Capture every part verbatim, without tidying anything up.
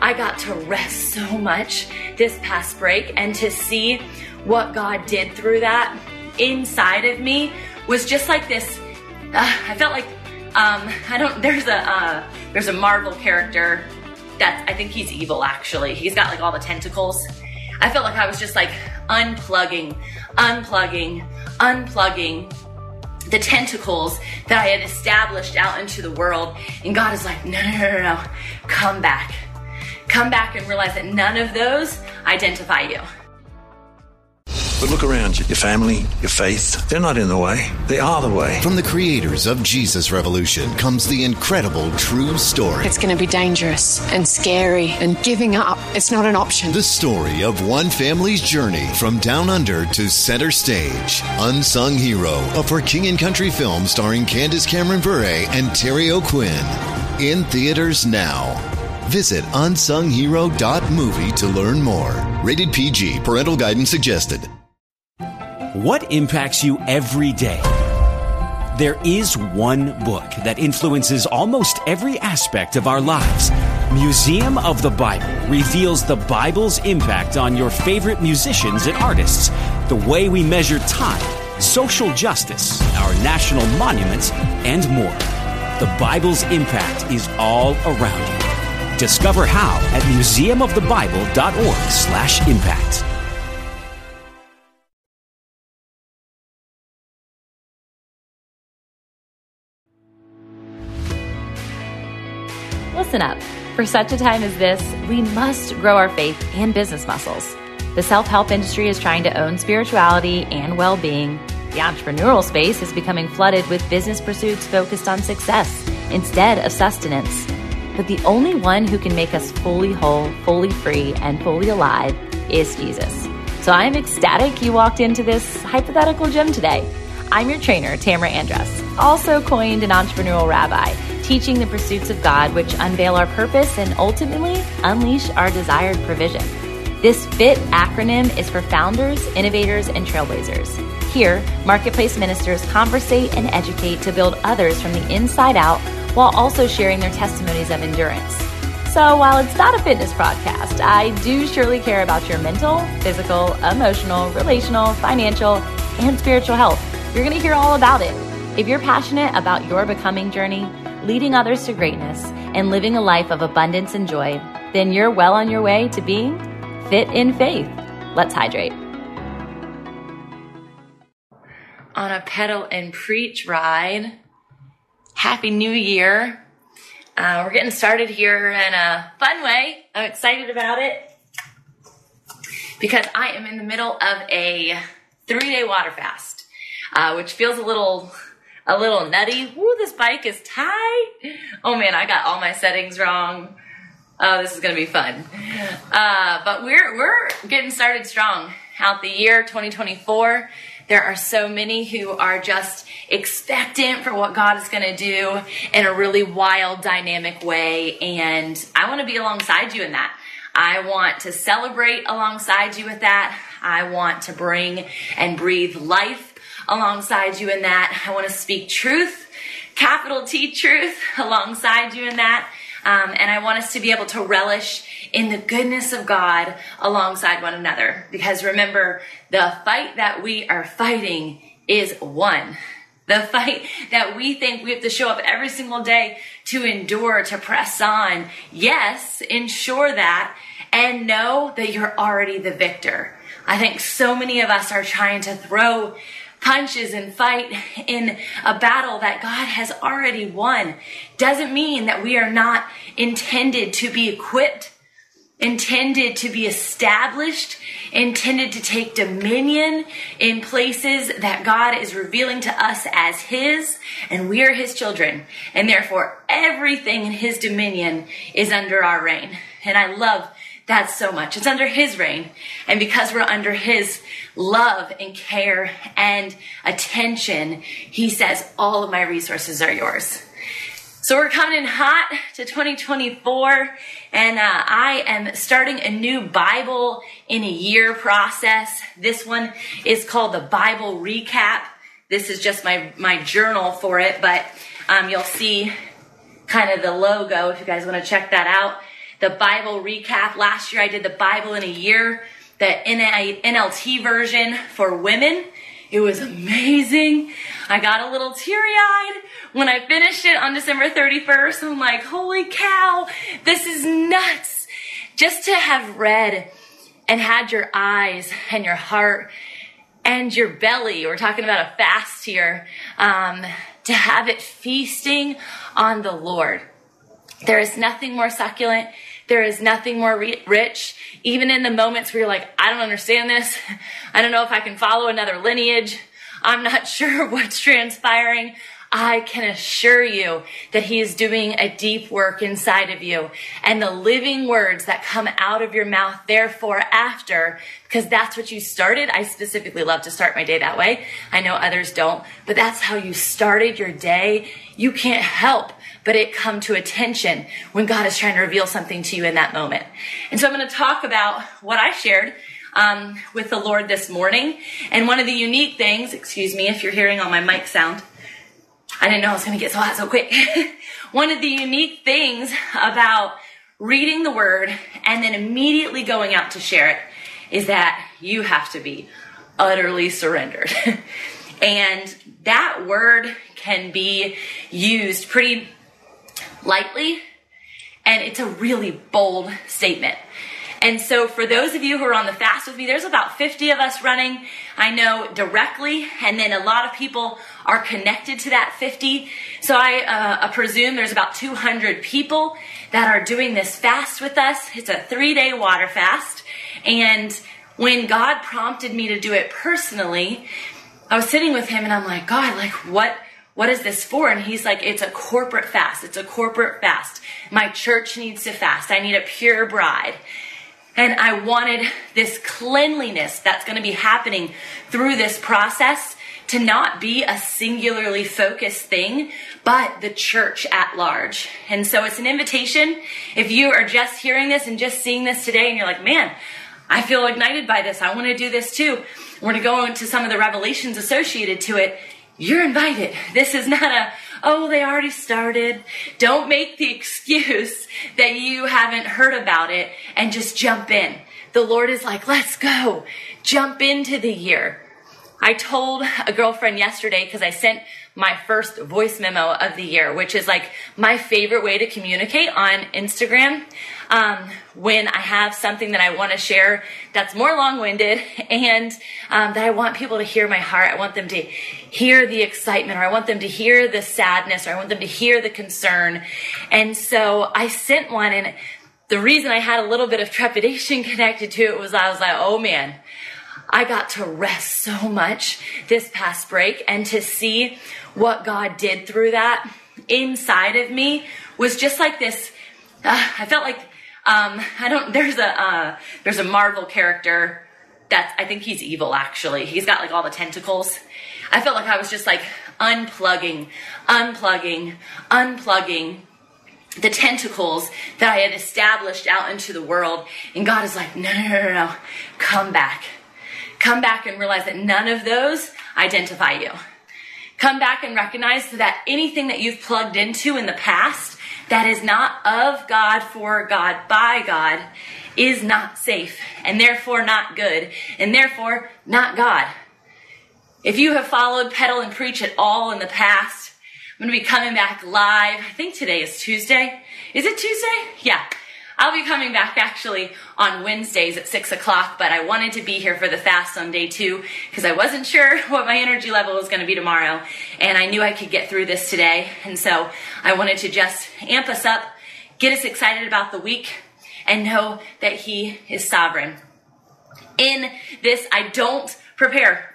I got to rest so much this past break, and to see what God did through that inside of me was just like this. Uh, I felt like um, I don't. There's a uh, there's a Marvel character that I think he's evil. Actually, he's got like all the tentacles. I felt like I was just like unplugging, unplugging, unplugging the tentacles that I had established out into the world. And God is like, no, no, no, no, no. Come back. Come back and realize that none of those identify you. But look around you. Your family, your faith, they're not in the way. They are the way. From the creators of Jesus Revolution comes the incredible true story. It's going to be dangerous and scary, and giving up, it's not an option. The story of one family's journey from down under to center stage. Unsung Hero, a For King and Country film starring Candace Cameron Bure and Terry O'Quinn. In theaters now. Visit unsung hero dot movie to learn more. Rated P G. Parental guidance suggested. What impacts you every day? There is one book that influences almost every aspect of our lives. Museum of the Bible reveals the Bible's impact on your favorite musicians and artists, the way we measure time, social justice, our national monuments, and more. The Bible's impact is all around you. Discover how at museum of the bible dot org slash impact. Listen up. For such a time as this, we must grow our faith and business muscles. The self-help industry is trying to own spirituality and well-being. The entrepreneurial space is becoming flooded with business pursuits focused on success instead of sustenance. But the only one who can make us fully whole, fully free, and fully alive is Jesus. So I'm ecstatic you walked into this hypothetical gym today. I'm your trainer, Tamara Andress, also coined an entrepreneurial rabbi, teaching the pursuits of God which unveil our purpose and ultimately unleash our desired provision. This FIT acronym is for founders, innovators, and trailblazers. Here, marketplace ministers conversate and educate to build others from the inside out while also sharing their testimonies of endurance. So while it's not a fitness podcast, I do surely care about your mental, physical, emotional, relational, financial, and spiritual health. You're going to hear all about it. If you're passionate about your becoming journey, leading others to greatness, and living a life of abundance and joy, then you're well on your way to being fit in faith. Let's hydrate. On a pedal and preach ride. Happy New Year. Uh, we're getting started here in a fun way. I'm excited about it because I am in the middle of a three-day water fast, uh, which feels a little a little nutty. Woo, this bike is tight. Oh man, I got all my settings wrong. Oh, this is going to be fun. Uh, but we're we're getting started strong out the year twenty twenty-four. There are so many who are just expectant for what God is going to do in a really wild, dynamic way. And I want to be alongside you in that. I want to celebrate alongside you with that. I want to bring and breathe life alongside you in that. I want to speak truth, capital T truth, alongside you in that. Um, and I want us to be able to relish in the goodness of God alongside one another. Because remember, the fight that we are fighting is one. The fight that we think we have to show up every single day to endure, to press on. Yes, ensure that and know that you're already the victor. I think so many of us are trying to throw punches and fight in a battle that God has already won. Doesn't mean that we are not intended to be equipped, intended to be established, intended to take dominion in places that God is revealing to us as His, and we are His children. And therefore, everything in His dominion is under our reign. And I love that so much. It's under His reign. And because we're under His love and care and attention, He says, all of my resources are yours. So we're coming in hot to twenty twenty-four, and uh, I am starting a new Bible in a year process. This one is called the Bible Recap. This is just my, my journal for it, but um, you'll see kind of the logo if you guys want to check that out. the Bible recap. Last year I did the Bible in a year, the N L T version for women. It was amazing. I got a little teary-eyed when I finished it on December thirty-first. I'm like, holy cow, this is nuts. Just to have read and had your eyes and your heart and your belly, we're talking about a fast here, um, to have it feasting on the Lord. There is nothing more succulent. There is nothing more re- rich. Even in the moments where you're like, I don't understand this. I don't know if I can follow another lineage. I'm not sure what's transpiring. I can assure you that he is doing a deep work inside of you. And the living words that come out of your mouth, therefore, after, because that's what you started. I specifically love to start my day that way. I know others don't, but that's how you started your day. You can't help but it come to attention when God is trying to reveal something to you in that moment. And so I'm going to talk about what I shared um, with the Lord this morning. And one of the unique things, excuse me if you're hearing all my mic sound, I didn't know I was going to get so hot so quick. One of the unique things about reading the word and then immediately going out to share it is that you have to be utterly surrendered. And that word can be used pretty lightly, and it's a really bold statement. And so for those of you who are on the fast with me, there's about fifty of us running, I know, directly, and then a lot of people are connected to that fifty. So I uh, presume there's about two hundred people that are doing this fast with us. It's a three-day water fast. And when God prompted me to do it personally, I was sitting with him and I'm like, God, like what, what is this for? And he's like, it's a corporate fast. It's a corporate fast. My church needs to fast. I need a pure bride. And I wanted this cleanliness that's going to be happening through this process to not be a singularly focused thing, but the church at large. And so it's an invitation. If you are just hearing this and just seeing this today and you're like, man, I feel ignited by this. I want to do this too. We're going to go into some of the revelations associated to it. You're invited. This is not a, oh, they already started. Don't make the excuse that you haven't heard about it and just jump in. The Lord is like, let's go. Jump into the year. I told a girlfriend yesterday, because I sent my first voice memo of the year, which is like my favorite way to communicate on Instagram. Um, when I have something that I want to share that's more long-winded and um, that I want people to hear my heart. I want them to hear the excitement, or I want them to hear the sadness, or I want them to hear the concern. And so I sent one, and the reason I had a little bit of trepidation connected to it was I was like, oh man, I got to rest so much this past break, and to see what God did through that inside of me was just like this. Uh, I felt like um, I don't. There's a uh, there's a Marvel character that I think he's evil. Actually, he's got like all the tentacles. I felt like I was just like unplugging, unplugging, unplugging the tentacles that I had established out into the world, and God is like, no, no, no, no, no. Come back. Come back and realize that none of those identify you. Come back and recognize that anything that you've plugged into in the past that is not of God, for God, by God, is not safe, and therefore not good, and therefore not God. If you have followed Pedal and Preach at all in the past, I'm going to be coming back live. I think today is Tuesday. Is it Tuesday? Yeah. I'll be coming back actually on Wednesdays at six o'clock, but I wanted to be here for the fast on day two because I wasn't sure what my energy level was going to be tomorrow, and I knew I could get through this today. And so I wanted to just amp us up, get us excited about the week, and know that He is sovereign. In this, I don't prepare.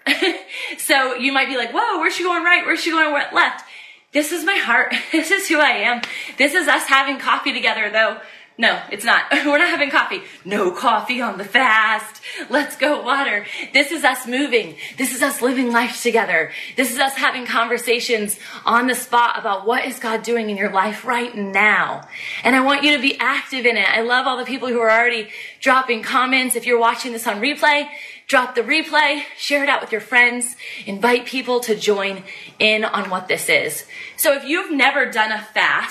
So you might be like, whoa, where's she going right? Where's she going left? This is my heart. This is who I am. This is us having coffee together, though. No, it's not. We're not having coffee. No coffee on the fast. Let's go water. This is us moving. This is us living life together. This is us having conversations on the spot about what is God doing in your life right now. And I want you to be active in it. I love all the people who are already dropping comments. If you're watching this on replay, drop the replay, share it out with your friends, invite people to join in on what this is. So if you've never done a fast,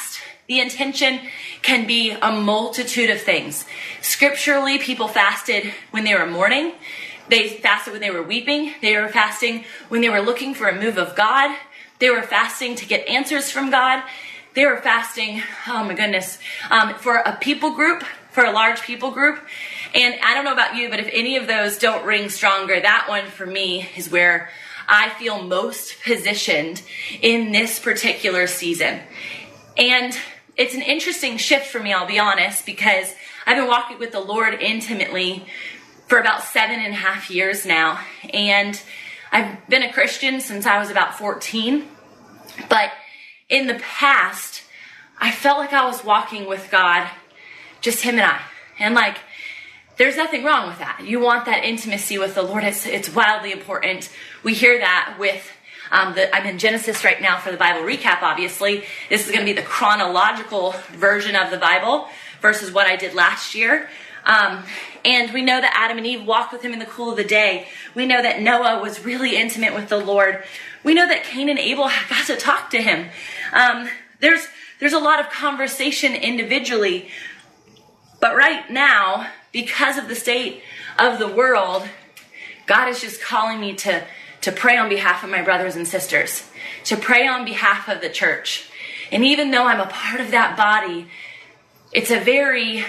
The intention can be a multitude of things. Scripturally, people fasted when they were mourning. They fasted when they were weeping. They were fasting when they were looking for a move of God. They were fasting to get answers from God. They were fasting, oh my goodness, um, for a people group, for a large people group. And I don't know about you, but if any of those don't ring stronger, that one for me is where I feel most positioned in this particular season. And it's an interesting shift for me, I'll be honest, because I've been walking with the Lord intimately for about seven and a half years now. And I've been a Christian since I was about fourteen. But in the past, I felt like I was walking with God, just him and I. And like, there's nothing wrong with that. You want that intimacy with the Lord. It's, it's wildly important. We hear that with, um, the, I'm in Genesis right now for the Bible recap, obviously. This is going to be the chronological version of the Bible versus what I did last year. Um, and we know that Adam and Eve walked with him in the cool of the day. We know that Noah was really intimate with the Lord. We know that Cain and Abel got to talk to him. Um, there's, there's a lot of conversation individually. But right now, because of the state of the world, God is just calling me to, to pray on behalf of my brothers and sisters, to pray on behalf of the church. And even though I'm a part of that body, it's a very,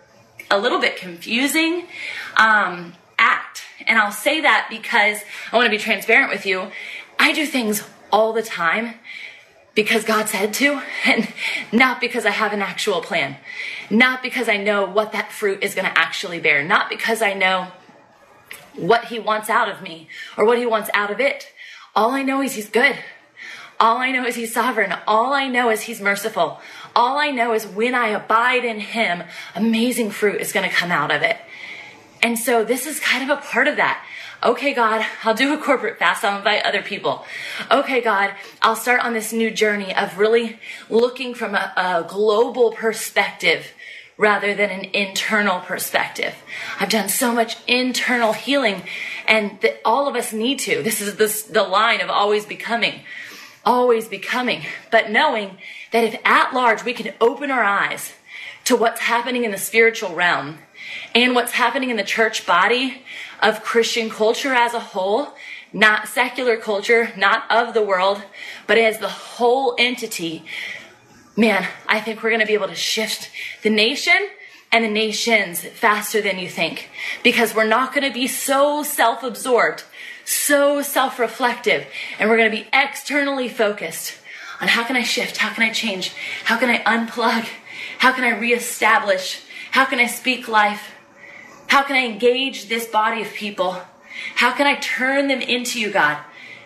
a little bit confusing um, act. And I'll say that because I want to be transparent with you. I do things all the time because God said to, and not because I have an actual plan. Not because I know what that fruit is going to actually bear. Not because I know what he wants out of me or what he wants out of it. All I know is he's good. All I know is he's sovereign. All I know is he's merciful. All I know is when I abide in him, amazing fruit is going to come out of it. And so this is kind of a part of that. Okay, God, I'll do a corporate fast. I'll invite other people. Okay, God, I'll start on this new journey of really looking from a, a global perspective rather than an internal perspective. I've done so much internal healing, and that all of us need to. This is this, the line of always becoming, always becoming. But knowing that if at large we can open our eyes to what's happening in the spiritual realm and what's happening in the church body of Christian culture as a whole, not secular culture, not of the world, but as the whole entity, man, I think we're going to be able to shift the nation and the nations faster than you think, because we're not going to be so self-absorbed, so self-reflective, and we're going to be externally focused on how can I shift, how can I change, how can I unplug, how can I reestablish, how can I speak life, how can I engage this body of people, how can I turn them into you, God.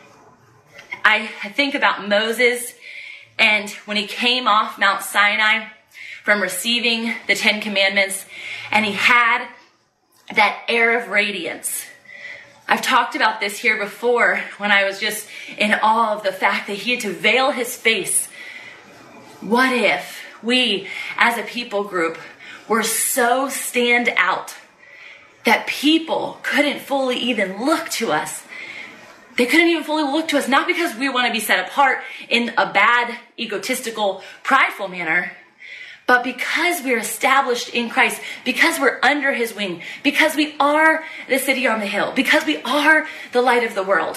I think about Moses, and when he came off Mount Sinai from receiving the Ten Commandments, and he had that air of radiance. I've talked about this here before when I was just in awe of the fact that he had to veil his face. What if we as a people group were so stand out that people couldn't fully even look to us? They couldn't even fully look to us, not because we want to be set apart in a bad, egotistical, prideful manner, but because we're established in Christ, because we're under his wing, because we are the city on the hill, because we are the light of the world.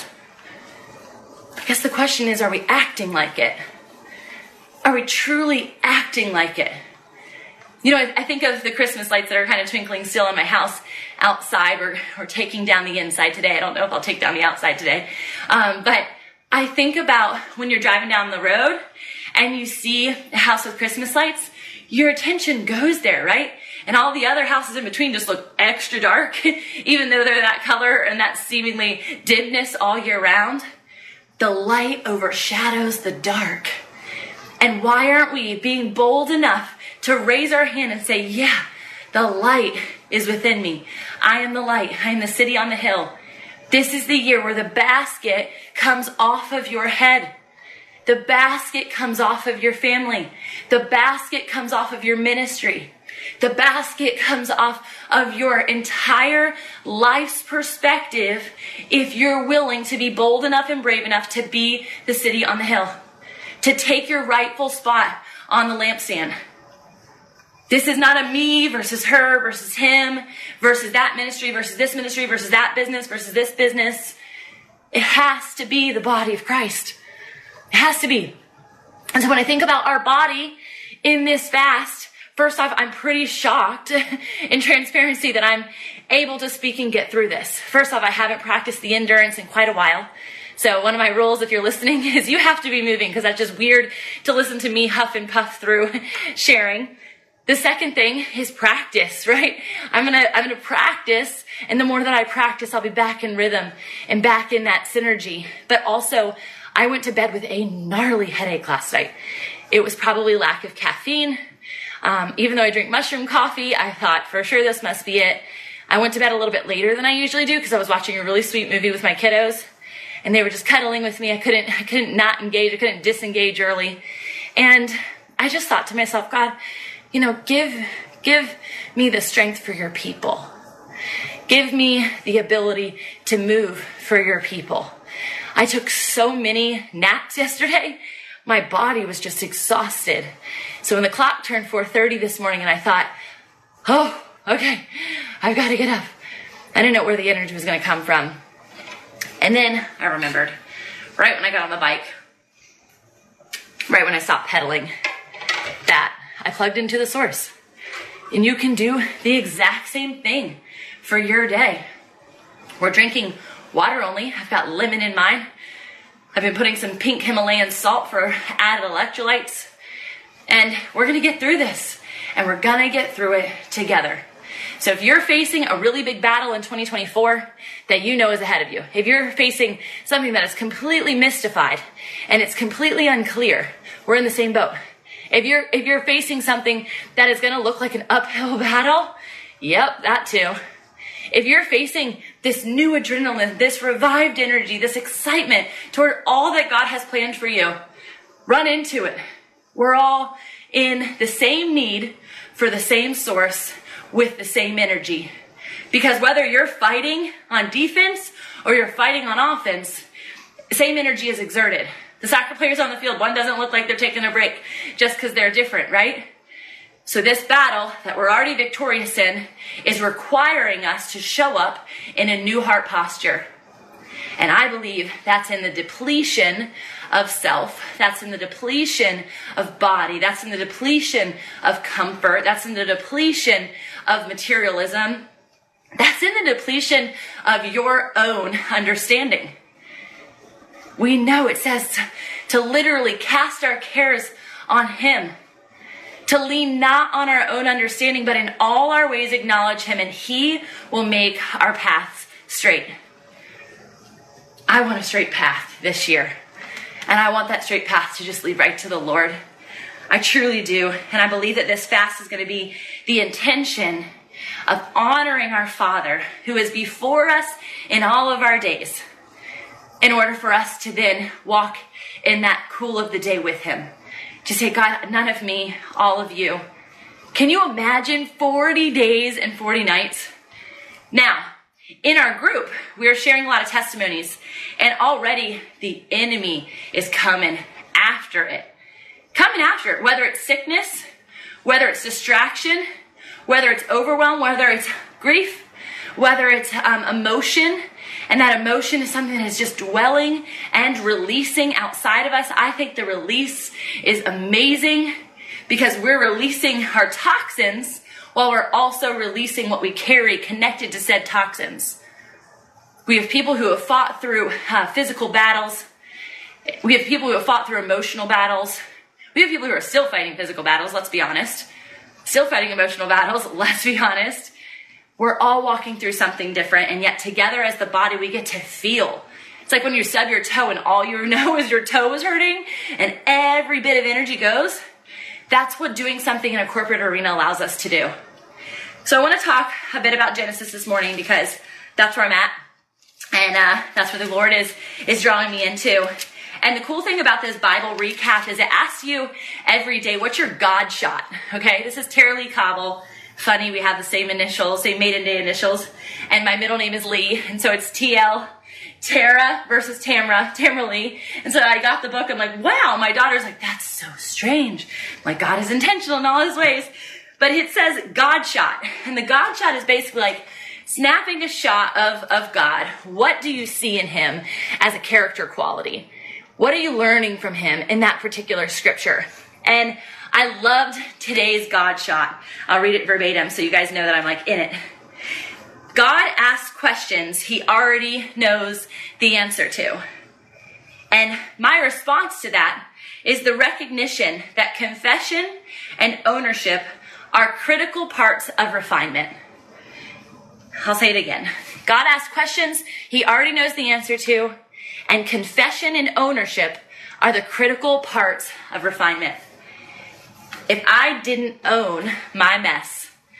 I guess the question is, are we acting like it? Are we truly acting like it? You know, I, I think of the Christmas lights that are kind of twinkling still in my house outside. We're, we're taking down the inside today. I don't know if I'll take down the outside today. Um, but I think about when you're driving down the road and you see a house with Christmas lights, your attention goes there, right? And all the other houses in between just look extra dark, even though they're that color and that seemingly dimness all year round. The light overshadows the dark. And why aren't we being bold enough to raise our hand and say, yeah, the light is within me. I am the light. I am the city on the hill. This is the year where the basket comes off of your head. The basket comes off of your family. The basket comes off of your ministry. The basket comes off of your entire life's perspective if you're willing to be bold enough and brave enough to be the city on the hill, to take your rightful spot on the lampstand. This is not a me versus her versus him versus that ministry versus this ministry versus that business versus this business. It has to be the body of Christ. It has to be. And so when I think about our body in this fast, first off, I'm pretty shocked in transparency that I'm able to speak and get through this. First off, I haven't practiced the endurance in quite a while. So one of my rules, if you're listening, is you have to be moving, because that's just weird to listen to me huff and puff through sharing. The second thing is practice, right? I'm gonna, I'm gonna practice, and the more that I practice, I'll be back in rhythm and back in that synergy. But also, I went to bed with a gnarly headache last night. It was probably lack of caffeine. Um, even though I drink mushroom coffee, I thought for sure this must be it. I went to bed a little bit later than I usually do because I was watching a really sweet movie with my kiddos, and they were just cuddling with me. I couldn't, I couldn't not engage. I couldn't disengage early. And I just thought to myself, God, you know, give, give me the strength for your people. Give me the ability to move for your people. I took so many naps yesterday. My body was just exhausted. So when the clock turned four thirty this morning and I thought, oh, okay, I've got to get up. I didn't know where the energy was going to come from. And then I remembered, right when I got on the bike, right when I stopped pedaling, that I plugged into the source. And you can do the exact same thing for your day. We're drinking water only. I've got lemon in mine. I've been putting some pink Himalayan salt for added electrolytes. And we're going to get through this. And we're going to get through it together. So if you're facing a really big battle in twenty twenty-four that you know is ahead of you, if you're facing something that is completely mystified and it's completely unclear, we're in the same boat. If you're, if you're facing something that is going to look like an uphill battle, yep, that too. If you're facing this new adrenaline, this revived energy, this excitement toward all that God has planned for you, run into it. We're all in the same need for the same source with the same energy. Because whether you're fighting on defense or you're fighting on offense, same energy is exerted. The soccer players on the field, one doesn't look like they're taking a break just because they're different, right? So this battle that we're already victorious in is requiring us to show up in a new heart posture. And I believe that's in the depletion of self. That's in the depletion of body. That's in the depletion of comfort. That's in the depletion of materialism. That's in the depletion of your own understanding. We know it says to literally cast our cares on Him. To lean not on our own understanding, but in all our ways acknowledge Him, and He will make our paths straight. I want a straight path this year. And I want that straight path to just lead right to the Lord. I truly do. And I believe that this fast is going to be the intention of honoring our Father who is before us in all of our days, in order for us to then walk in that cool of the day with Him. To say, God, none of me, all of you. Can you imagine forty days and forty nights? Now, in our group, we are sharing a lot of testimonies, and already the enemy is coming after it. Coming after it, whether it's sickness, whether it's distraction, whether it's overwhelm, whether it's grief, whether it's um, emotion, and that emotion is something that is just dwelling and releasing outside of us. I think the release is amazing because we're releasing our toxins while we're also releasing what we carry connected to said toxins. We have people who have fought through uh, physical battles. We have people who have fought through emotional battles. We have people who are still fighting physical battles, let's be honest. Still fighting emotional battles, let's be honest. We're all walking through something different, and yet together as the body, we get to feel. It's like when you stub your toe and all you know is your toe is hurting, and every bit of energy goes. That's what doing something in a corporate arena allows us to do. So I want to talk a bit about Genesis this morning because that's where I'm at, and uh, that's where the Lord is, is drawing me into. And the cool thing about this Bible recap is it asks you every day, what's your God shot? Okay, this is Tara Lee Cobble. Funny, we have the same initials, same maiden day initials, and my middle name is Lee, and so it's T L, Tara versus Tamra, Tamra Lee. And so I got the book. I'm like, wow. My daughter's like, that's so strange. I'm like, God is intentional in all his ways. But it says God shot. And the God shot is basically like snapping a shot of, of God. What do you see in him as a character quality? What are you learning from him in that particular scripture? And I loved today's God shot. I'll read it verbatim so you guys know that I'm like in it. God asks questions he already knows the answer to. And my response to that is the recognition that confession and ownership are critical parts of refinement. I'll say it again. God asks questions he already knows the answer to, and confession and ownership are the critical parts of refinement. If I didn't own my mess,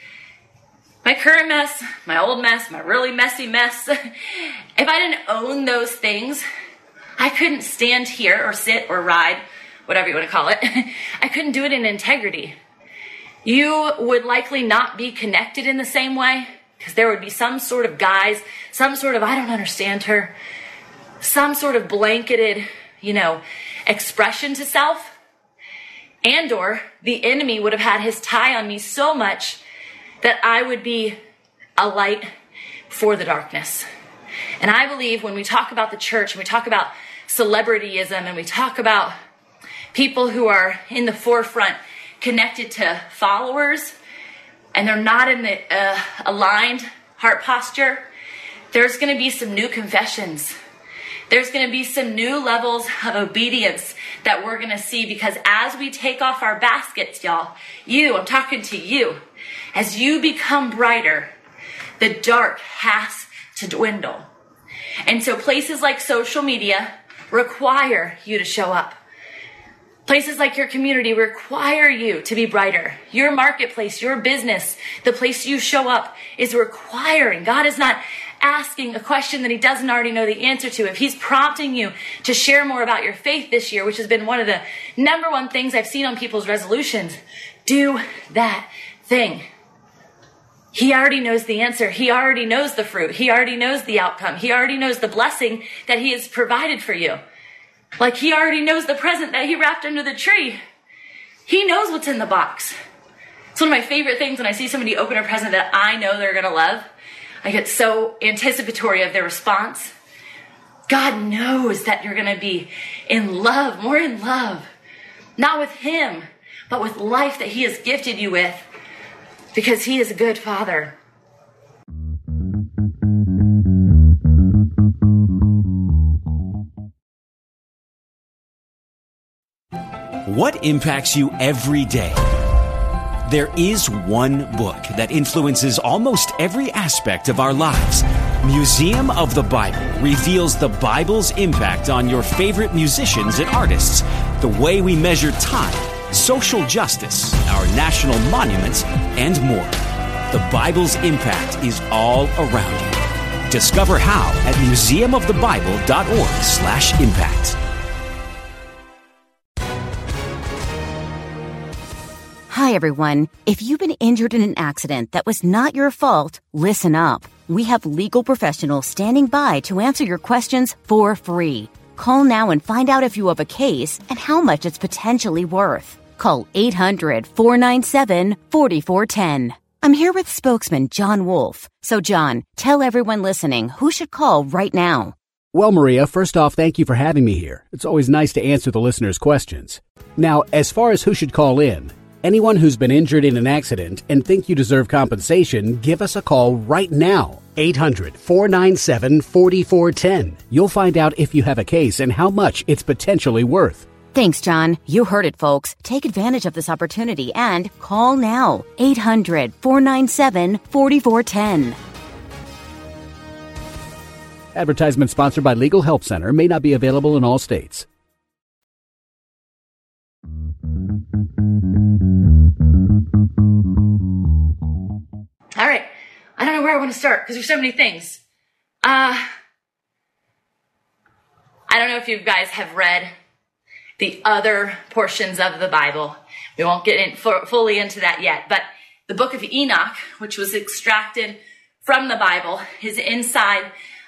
my current mess, my old mess, my really messy mess, if I didn't own those things, I couldn't stand here or sit or ride, whatever you want to call it. I couldn't do it in integrity. You would likely not be connected in the same way, because there would be some sort of guise, some sort of, I don't understand her, some sort of blanketed, you know, expression to self. And or the enemy would have had his tie on me so much that I would be a light for the darkness. And I believe when we talk about the church, and we talk about celebrityism, and we talk about people who are in the forefront connected to followers, and they're not in the uh, aligned heart posture, there's going to be some new confessions. There's going to be some new levels of obedience that we're going to see, because as we take off our baskets, y'all, you, I'm talking to you, as you become brighter, the dark has to dwindle. And so places like social media require you to show up. Places like your community require you to be brighter. Your marketplace, your business, the place you show up is requiring. God is not asking a question that he doesn't already know the answer to. If he's prompting you to share more about your faith this year, which has been one of the number one things I've seen on people's resolutions, do that thing. He already knows the answer. He already knows the fruit. He already knows the outcome. He already knows the blessing that he has provided for you. Like he already knows the present that he wrapped under the tree. He knows what's in the box. It's one of my favorite things when I see somebody open a present that I know they're going to love. I get so anticipatory of their response. God knows that you're going to be in love, more in love, not with him, but with life that he has gifted you with, because he is a good father. What impacts you every day? There is one book that influences almost every aspect of our lives. Museum of the Bible reveals the Bible's impact on your favorite musicians and artists, the way we measure time, social justice, our national monuments, and more. The Bible's impact is all around you. Discover how at museum of the bible dot org slash impact. Hi, everyone. If you've been injured in an accident that was not your fault, listen up. We have legal professionals standing by to answer your questions for free. Call now and find out if you have a case and how much it's potentially worth. Call eight hundred, four nine seven, four four one zero. I'm here with spokesman John Wolf. So, John, tell everyone listening who should call right now. Well, Maria, first off, thank you for having me here. It's always nice to answer the listeners' questions. Now, as far as who should call in, anyone who's been injured in an accident and think you deserve compensation, give us a call right now. eight hundred, four nine seven, four four one zero. You'll find out if you have a case and how much it's potentially worth. Thanks, John. You heard it, folks. Take advantage of this opportunity and call now. eight hundred, four nine seven, four four one zero. Advertisement sponsored by Legal Help Center. May not be available in all states. All right. I don't know where I want to start because there's so many things. Uh, I don't know if you guys have read the other portions of the Bible. We won't get in for, fully into that yet, but the book of Enoch, which was extracted from the Bible, is inside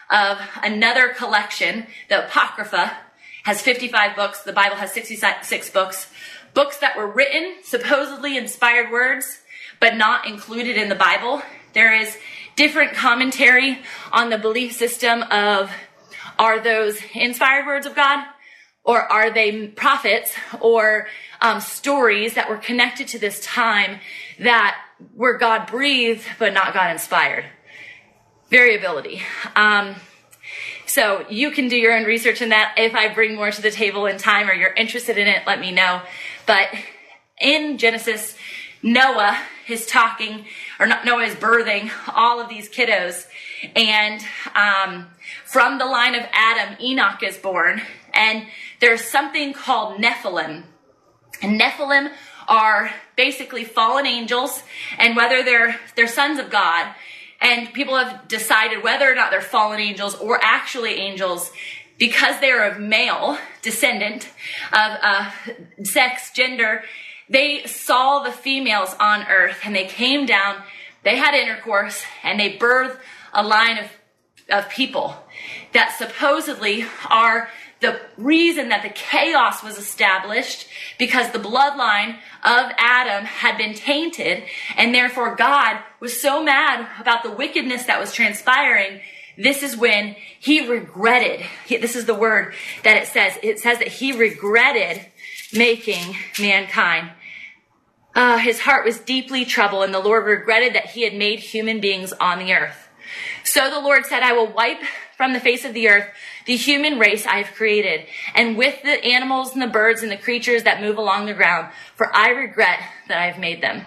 of another collection. The Apocrypha has fifty-five books. The Bible has sixty-six books. Books that were written, supposedly inspired words, but not included in the Bible. There is different commentary on the belief system of, are those inspired words of God? Or are they prophets or um, stories that were connected to this time that were God breathed but not God inspired? Variability. Um, so you can do your own research in that. If I bring more to the table in time or you're interested in it, let me know. But in Genesis, Noah is talking, or not, Noah is birthing all of these kiddos. And um, from the line of Adam, Enoch is born. And there's something called Nephilim. And Nephilim are basically fallen angels, and whether they're they're sons of God, and people have decided whether or not they're fallen angels or actually angels because they are of male descendant, of uh, sex, gender. They saw the females on earth, and they came down, they had intercourse, and they birthed a line of, of people that supposedly are the reason that the chaos was established, because the bloodline of Adam had been tainted, and therefore God was so mad about the wickedness that was transpiring. This is when he regretted, this is the word that it says, it says that he regretted making mankind. Uh, his heart was deeply troubled, and the Lord regretted that he had made human beings on the earth. So the Lord said, I will wipe from the face of the earth the human race I have created, and with the animals and the birds and the creatures that move along the ground, for I regret that I have made them.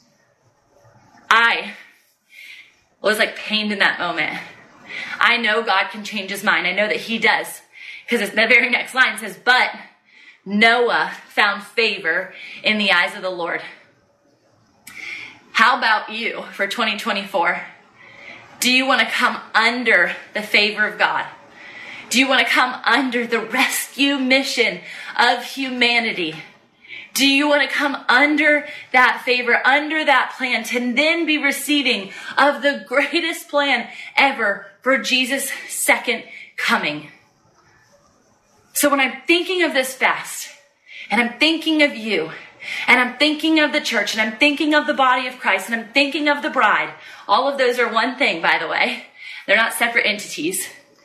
I was like pained in that moment. I know God can change his mind. I know that he does, because the very next line says, but Noah found favor in the eyes of the Lord. How about you for twenty twenty-four? Do you want to come under the favor of God? Do you want to come under the rescue mission of humanity? Do you want to come under that favor, under that plan, to then be receiving of the greatest plan ever for Jesus' second coming? So when I'm thinking of this fast, and I'm thinking of you, and I'm thinking of the church, and I'm thinking of the body of Christ, and I'm thinking of the bride, all of those are one thing, by the way. They're not separate entities.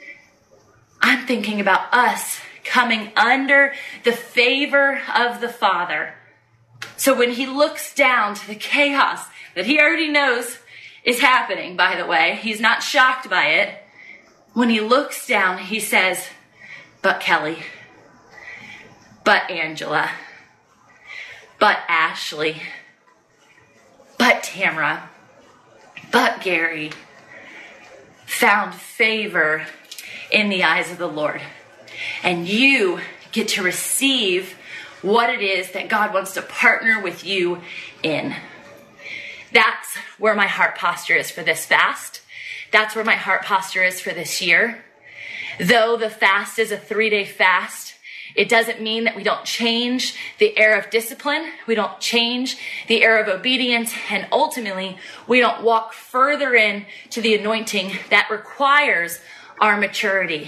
I'm thinking about us coming under the favor of the Father. So when he looks down to the chaos that he already knows is happening, by the way, he's not shocked by it. When he looks down, he says, but Kelly, but Angela, but Ashley, but Tamara, but Gary found favor in the eyes of the Lord. And you get to receive what it is that God wants to partner with you in. That's where my heart posture is for this fast. That's where my heart posture is for this year. Though the fast is a three-day fast, it doesn't mean that we don't change the air of discipline. We don't change the air of obedience. And ultimately, we don't walk further in to the anointing that requires our maturity.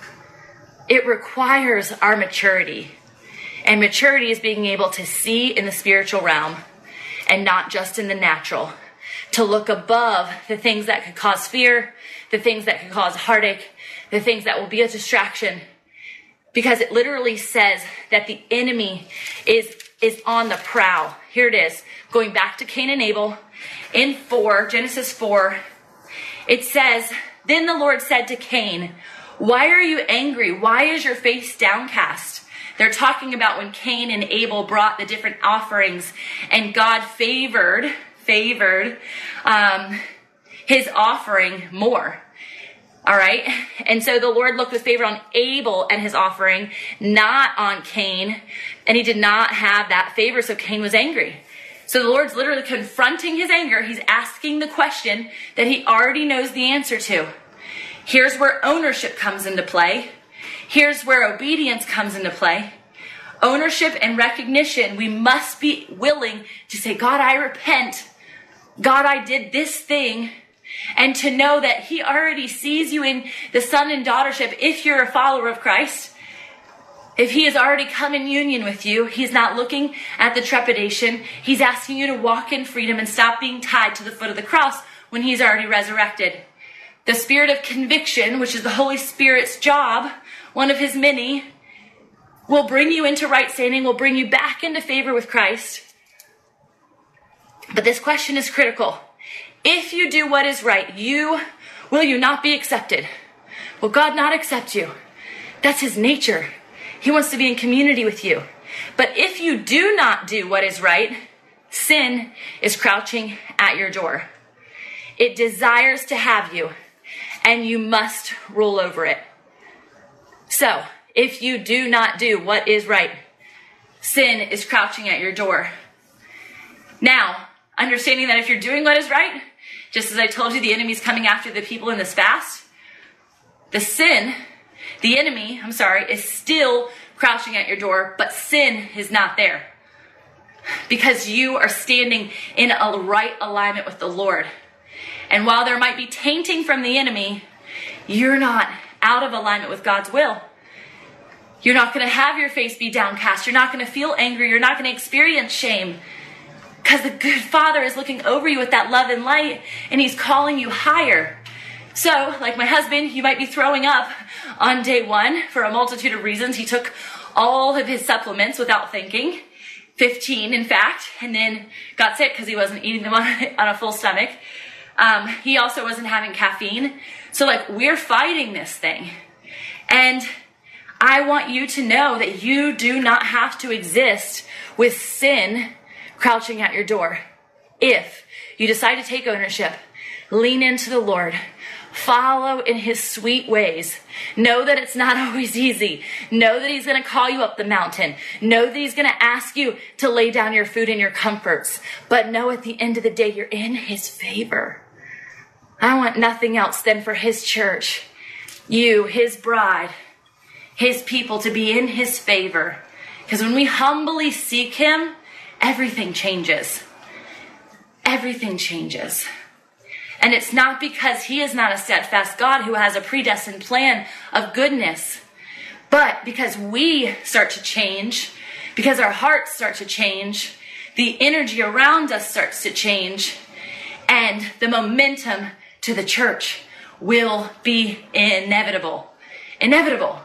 It requires our maturity. And maturity is being able to see in the spiritual realm and not just in the natural. To look above the things that could cause fear, the things that could cause heartache, the things that will be a distraction. Because it literally says that the enemy is, is on the prowl. Here it is. Going back to Cain and Abel in four, Genesis four, it says, then the Lord said to Cain, why are you angry? Why is your face downcast? They're talking about when Cain and Abel brought the different offerings, and God favored, favored um, his offering more. All right. And so the Lord looked with favor on Abel and his offering, not on Cain. And he did not have that favor. So Cain was angry. So the Lord's literally confronting his anger. He's asking the question that he already knows the answer to. Here's where ownership comes into play. Here's where obedience comes into play. Ownership and recognition. We must be willing to say, God, I repent. God, I did this thing. and to know that he already sees you in the son and daughtership if you're a follower of Christ. If he has already come in union with you, he's not looking at the trepidation. He's asking you to walk in freedom and stop being tied to the foot of the cross when he's already resurrected. The spirit of conviction, which is the Holy Spirit's job, one of his many, will bring you into right standing, will bring you back into favor with Christ. But this question is critical. If you do what is right, you will you not be accepted? Will God not accept you? That's his nature. He wants to be in community with you. But if you do not do what is right, sin is crouching at your door. It desires to have you, and you must rule over it. So, if you do not do what is right, sin is crouching at your door. Now, understanding that if you're doing what is right, just as I told you, the enemy's coming after the people in this fast, the sin, the enemy, I'm sorry, is still crouching at your door, but sin is not there. Because you are standing in a right alignment with the Lord. And while there might be tainting from the enemy, you're not out of alignment with God's will. You're not going to have your face be downcast. You're not going to feel angry. You're not going to experience shame. Because the good Father is looking over you with that love and light, and he's calling you higher. So, like my husband, you might be throwing up on day one for a multitude of reasons. He took all of his supplements without thinking, fifteen in fact, and then got sick because he wasn't eating them on, on a full stomach. Um, he also wasn't having caffeine. So like, we're fighting this thing. And I want you to know that you do not have to exist with sin crouching at your door. If you decide to take ownership, lean into the Lord, follow in his sweet ways, know that it's not always easy, know that he's going to call you up the mountain, know that he's going to ask you to lay down your food and your comforts, but know at the end of the day, you're in his favor. I want nothing else than for his church, you, his bride, his people to be in his favor. Because when we humbly seek him, everything changes. Everything changes. And it's not because he is not a steadfast God who has a predestined plan of goodness, but because we start to change, because our hearts start to change, the energy around us starts to change, and the momentum to the church will be inevitable. Inevitable.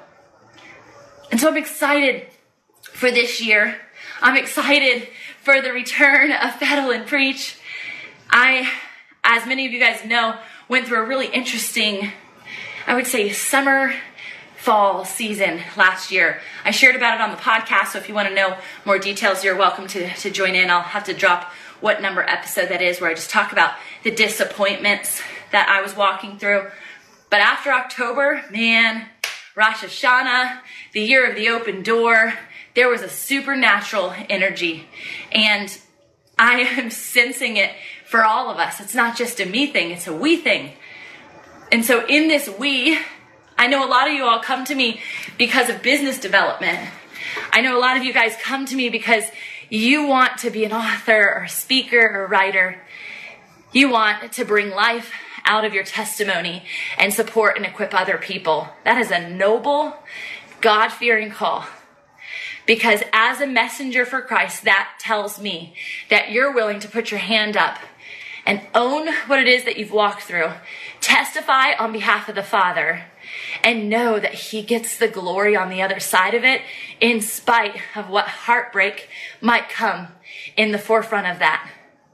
And so I'm excited for this year. I'm excited for the return of Battle and Preach. I, as many of you guys know, went through a really interesting, I would say, summer, fall season last year. I shared about it on the podcast, so if you want to know more details, you're welcome to, to join in. I'll have to drop what number episode that is, where I just talk about the disappointments that I was walking through. But after October, man, Rosh Hashanah, the year of the open door, there was a supernatural energy. And I am sensing it for all of us. It's not just a me thing, it's a we thing. And so in this we, I know a lot of you all come to me because of business development. I know a lot of you guys come to me because you want to be an author or a speaker or writer. You want to bring life out of your testimony and support and equip other people. That is a noble, God-fearing call. Because as a messenger for Christ, that tells me that you're willing to put your hand up and own what it is that you've walked through, testify on behalf of the Father, and know that he gets the glory on the other side of it, in spite of what heartbreak might come in the forefront of that.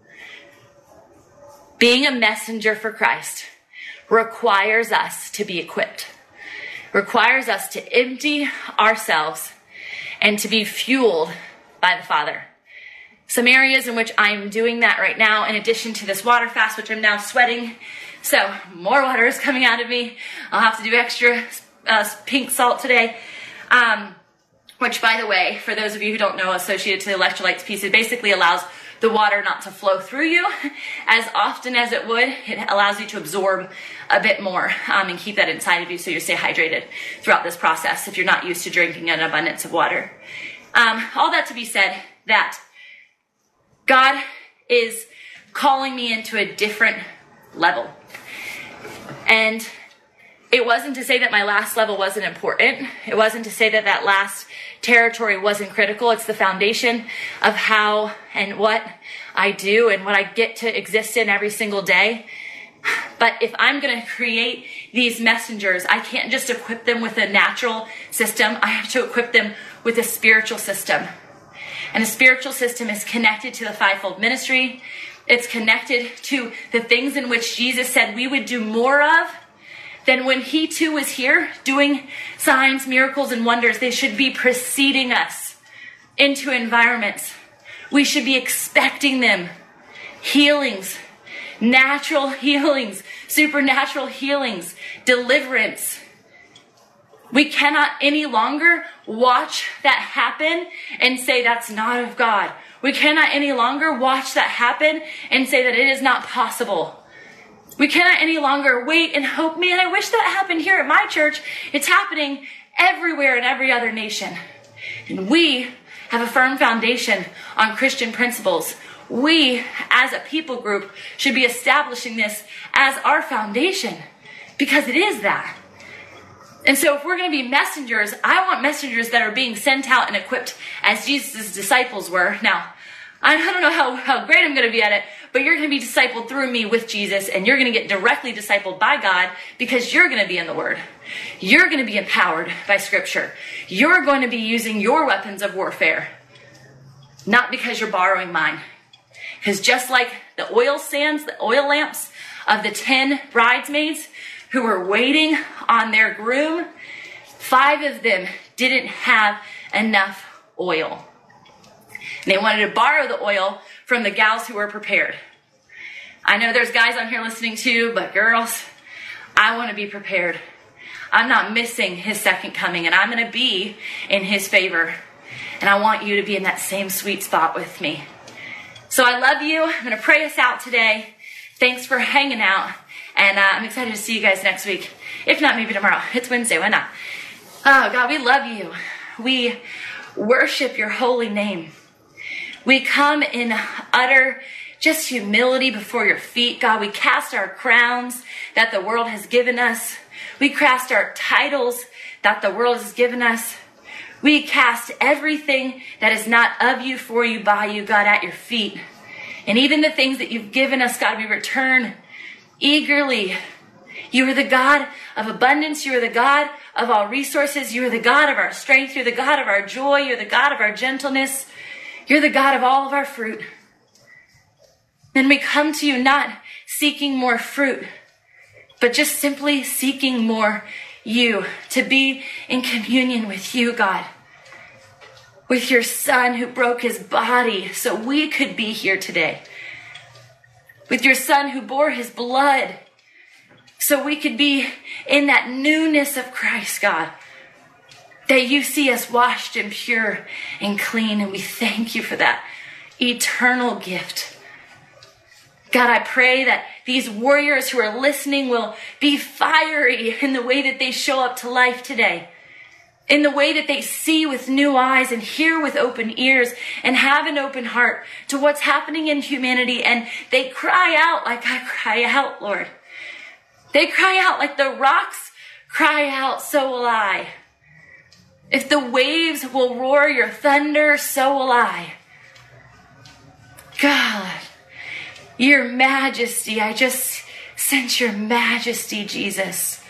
Being a messenger for Christ requires us to be equipped, requires us to empty ourselves and to be fueled by the Father. Some areas in which I'm doing that right now, in addition to this water fast, which I'm now sweating. So more water is coming out of me. I'll have to do extra uh, pink salt today. Um, which, by the way, for those of you who don't know, associated to the electrolytes piece, it basically allows the water not to flow through you as often as it would. It allows you to absorb a bit more um, and keep that inside of you so you stay hydrated throughout this process if you're not used to drinking an abundance of water. Um, all that to be said, that God is calling me into a different level. And it wasn't to say that my last level wasn't important. It wasn't to say that that last territory wasn't critical. It's the foundation of how and what I do and what I get to exist in every single day. But if I'm going to create these messengers, I can't just equip them with a natural system. I have to equip them with a spiritual system. And a spiritual system is connected to the fivefold ministry. It's connected to the things in which Jesus said we would do more of. Then when he too was here doing signs, miracles, and wonders, they should be preceding us into environments. We should be expecting them. Healings, natural healings, supernatural healings, deliverance. We cannot any longer watch that happen and say that's not of God. We cannot any longer watch that happen and say that it is not possible. We cannot any longer wait and hope, man, I wish that happened here at my church. It's happening everywhere in every other nation. And we have a firm foundation on Christian principles. We, as a people group, should be establishing this as our foundation because it is that. And so if we're going to be messengers, I want messengers that are being sent out and equipped as Jesus' disciples were. Now, I don't know how, how great I'm going to be at it, but you're going to be discipled through me with Jesus, and you're going to get directly discipled by God because you're going to be in the Word. You're going to be empowered by Scripture. You're going to be using your weapons of warfare, not because you're borrowing mine. Because just like the oil stands, the oil lamps of the ten bridesmaids who were waiting on their groom, five of them didn't have enough oil. And they wanted to borrow the oil from the gals who were prepared. I know there's guys on here listening too, but girls, I want to be prepared. I'm not missing his second coming, and I'm going to be in his favor. And I want you to be in that same sweet spot with me. So I love you. I'm going to pray us out today. Thanks for hanging out. And uh, I'm excited to see you guys next week. If not, maybe tomorrow. It's Wednesday. Why not? Oh, God, we love you. We worship your holy name. We come in utter just humility before your feet, God. We cast our crowns that the world has given us. We cast our titles that the world has given us. We cast everything that is not of you, for you, by you, God, at your feet. And even the things that you've given us, God, we return eagerly. You are the God of abundance. You are the God of all resources. You are the God of our strength. You're the God of our joy. You're the God of our gentleness. You're the God of all of our fruit. And we come to you not seeking more fruit, but just simply seeking more you, to be in communion with you, God, with your Son who broke his body so we could be here today, with your Son who bore his blood so we could be in that newness of Christ, God, that you see us washed and pure and clean, and we thank you for that eternal gift. God, I pray that these warriors who are listening will be fiery in the way that they show up to life today, in the way that they see with new eyes and hear with open ears and have an open heart to what's happening in humanity, and they cry out like I cry out, Lord. They cry out like the rocks cry out, so will I. If the waves will roar your thunder, so will I. God, your majesty, I just sense your majesty, Jesus.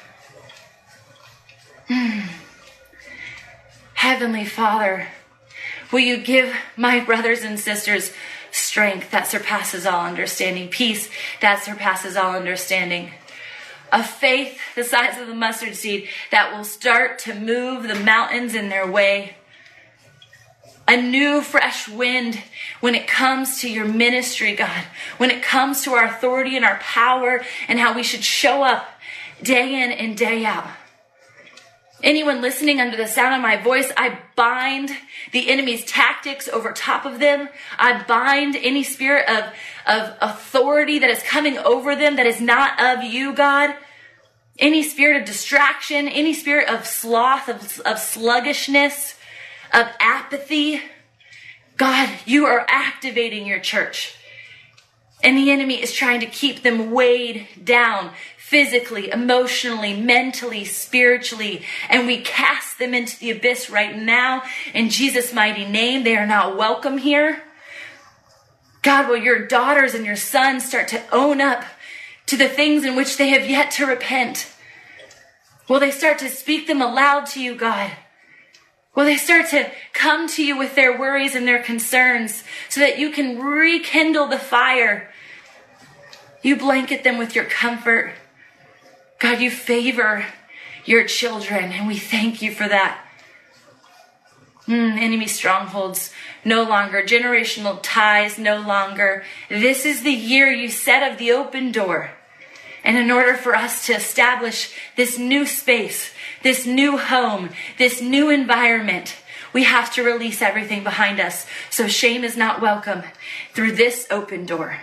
Mm. Heavenly Father, will you give my brothers and sisters strength that surpasses all understanding, peace that surpasses all understanding, a faith the size of the mustard seed that will start to move the mountains in their way, a new fresh wind when it comes to your ministry, God, when it comes to our authority and our power and how we should show up day in and day out. Anyone listening under the sound of my voice, I bind the enemy's tactics over top of them. I bind any spirit of, of authority that is coming over them that is not of you, God. Any spirit of distraction, any spirit of sloth, of, of sluggishness, of apathy. God, you are activating your church. And the enemy is trying to keep them weighed down physically, emotionally, mentally, spiritually, and we cast them into the abyss right now in Jesus' mighty name. They are not welcome here. God, will your daughters and your sons start to own up to the things in which they have yet to repent? Will they start to speak them aloud to you, God? Will they start to come to you with their worries and their concerns so that you can rekindle the fire? You blanket them with your comfort. God, you favor your children, and we thank you for that. Mm, enemy strongholds no longer, generational ties no longer. This is the year you said of the open door. And in order for us to establish this new space, this new home, this new environment, we have to release everything behind us. So shame is not welcome through this open door.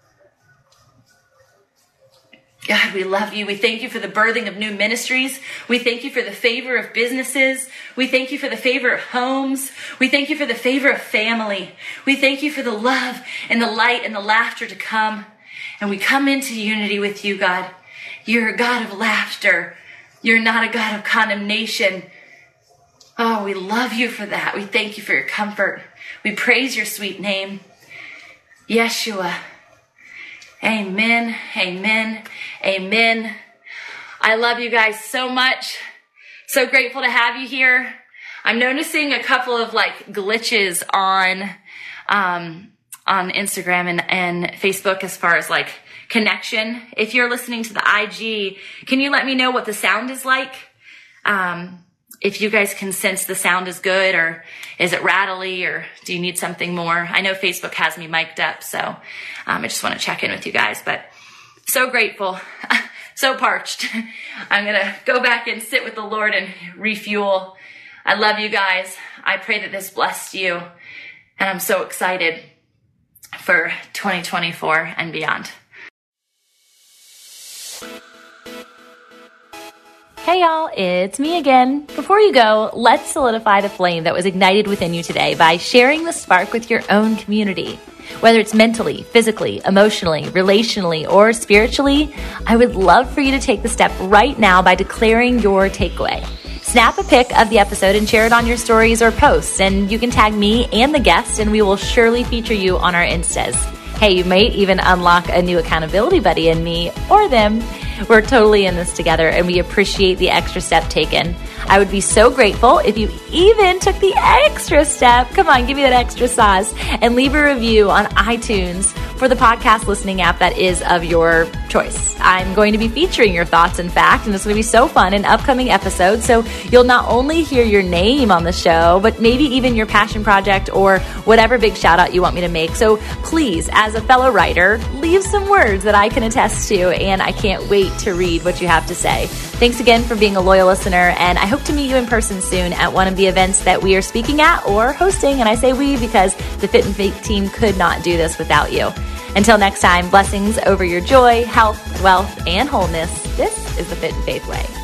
God, we love you. We thank you for the birthing of new ministries. We thank you for the favor of businesses. We thank you for the favor of homes. We thank you for the favor of family. We thank you for the love and the light and the laughter to come. And we come into unity with you, God. You're a God of laughter. You're not a God of condemnation. Oh, we love you for that. We thank you for your comfort. We praise your sweet name, Yeshua. Amen, amen, amen. I love you guys so much. So grateful to have you here. I'm noticing a couple of like glitches on um, on Instagram and, and Facebook as far as like connection. If you're listening to the I G, can you let me know what the sound is like? Um, if you guys can sense the sound is good, or is it rattly, or do you need something more? I know Facebook has me mic'd up, so um, I just want to check in with you guys, but so grateful, so parched. I'm going to go back and sit with the Lord and refuel. I love you guys. I pray that this blessed you, and I'm so excited for twenty twenty-four and beyond. Hey y'all, it's me again. Before you go, let's solidify the flame that was ignited within you today by sharing the spark with your own community. Whether it's mentally, physically, emotionally, relationally, or spiritually, I would love for you to take the step right now by declaring your takeaway. Snap a pic of the episode and share it on your stories or posts, and you can tag me and the guest, and we will surely feature you on our Instas. Hey, you might even unlock a new accountability buddy in me or them. We're totally in this together, and we appreciate the extra step taken. I would be so grateful if you even took the extra step. Come on, give me that extra sauce and leave a review on iTunes for the podcast listening app that is of your choice. I'm going to be featuring your thoughts, in fact, and it's going to be so fun in upcoming episodes. So you'll not only hear your name on the show, but maybe even your passion project or whatever big shout out you want me to make. So please, as a fellow writer, leave some words that I can attest to, and I can't wait to read what you have to say. Thanks again for being a loyal listener, and I hope to meet you in person soon at one of the events that we are speaking at or hosting. And I say we because the Fit and Faith team could not do this without you. Until next time, blessings over your joy, health, wealth, and wholeness. This is the Fit and Faith way.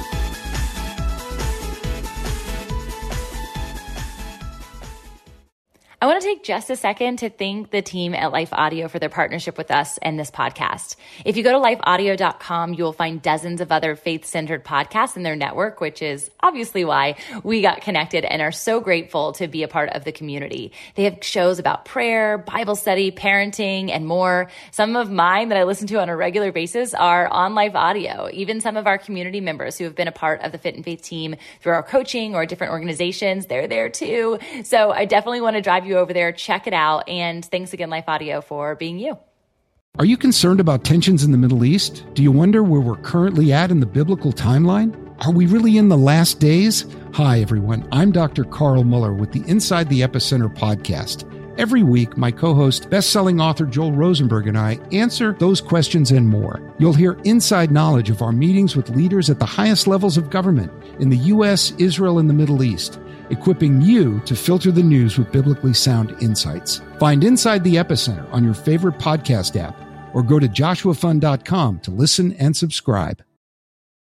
I want to take just a second to thank the team at Life Audio for their partnership with us and this podcast. If you go to life audio dot com, you will find dozens of other faith-centered podcasts in their network, which is obviously why we got connected and are so grateful to be a part of the community. They have shows about prayer, Bible study, parenting, and more. Some of mine that I listen to on a regular basis are on Life Audio. Even some of our community members who have been a part of the Fit and Faith team through our coaching or different organizations, they're there too. So I definitely want to drive you over there. Check it out. And thanks again, Life Audio, for being you. Are you concerned about tensions in the Middle East? Do you wonder where we're currently at in the biblical timeline? Are we really in the last days? Hi, everyone. I'm Doctor Carl Muller with the Inside the Epicenter podcast. Every week, my co-host, best-selling author Joel Rosenberg and I answer those questions and more. You'll hear inside knowledge of our meetings with leaders at the highest levels of government in the U S, Israel, and the Middle East, equipping you to filter the news with biblically sound insights. Find Inside the Epicenter on your favorite podcast app or go to joshua fund dot com to listen and subscribe.